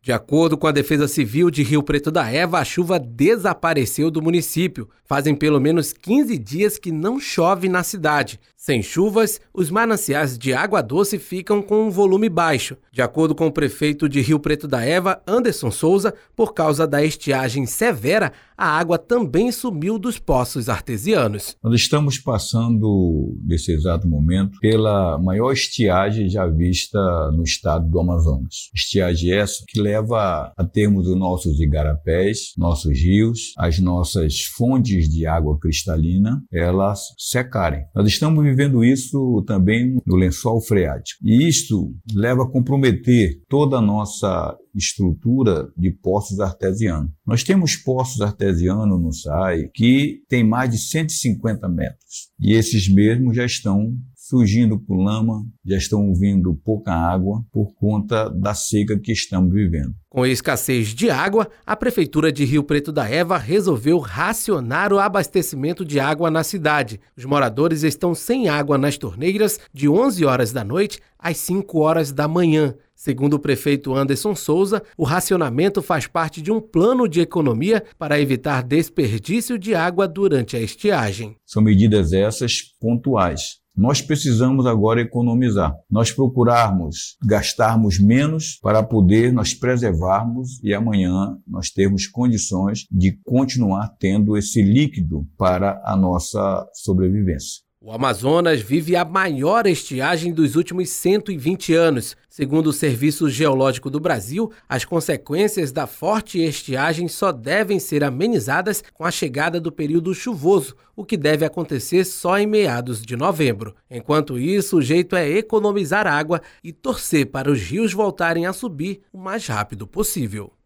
De acordo com a Defesa Civil de Rio Preto da Eva, a chuva desapareceu do município. Fazem pelo menos 15 dias que não chove na cidade. Sem chuvas, os mananciais de água doce ficam com um volume baixo. De acordo com o prefeito de Rio Preto da Eva, Anderson Souza, por causa da estiagem severa, a água também sumiu dos poços artesianos. Nós estamos passando, nesse exato momento, pela maior estiagem já vista no estado do Amazonas. Estiagem essa que leva a termos os nossos igarapés, nossos rios, as nossas fontes de água cristalina, elas secarem. Nós estamos vivendo isso também no lençol freático. E isto leva a comprometer toda a nossa estrutura de poços artesianos. Nós temos poços artesianos no SAI que tem mais de 150 metros. E esses mesmos já estão surgindo por lama, já estão vindo pouca água por conta da seca que estamos vivendo. Com a escassez de água, a Prefeitura de Rio Preto da Eva resolveu racionar o abastecimento de água na cidade. Os moradores estão sem água nas torneiras de 11 horas da noite às 5 horas da manhã. Segundo o prefeito Anderson Souza, o racionamento faz parte de um plano de economia para evitar desperdício de água durante a estiagem. São medidas essas pontuais. Nós precisamos agora economizar. Nós procurarmos gastarmos menos para poder nós preservarmos e amanhã nós termos condições de continuar tendo esse líquido para a nossa sobrevivência. O Amazonas vive a maior estiagem dos últimos 120 anos. Segundo o Serviço Geológico do Brasil, as consequências da forte estiagem só devem ser amenizadas com a chegada do período chuvoso, o que deve acontecer só em meados de novembro. Enquanto isso, o jeito é economizar água e torcer para os rios voltarem a subir o mais rápido possível.